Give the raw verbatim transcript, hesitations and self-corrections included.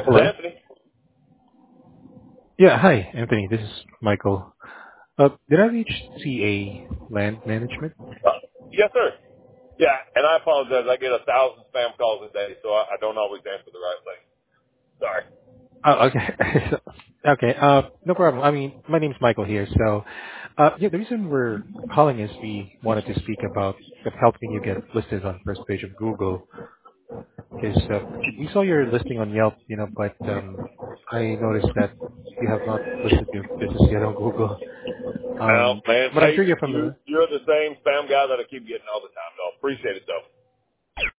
This is Hello. Anthony. Yeah, hi, Anthony. This is Michael. Uh, did I reach C A Land Management? Uh, yes, sir. Yeah, and I apologize. I get a thousand spam calls a day, so I, I don't always answer the right thing. Sorry. Oh, okay. So- okay. Uh, no problem. I mean, my name's Michael here. So, uh, yeah, the reason we're calling is we wanted to speak about helping you get listed on first page of Google. Because uh, we saw your listing on Yelp, you know, but um, I noticed that you have not listed your business yet on Google. Well, Um, man, but I'm hey, sure you're you familiar. you're the same spam guy that I keep getting all the time. So appreciate it, though.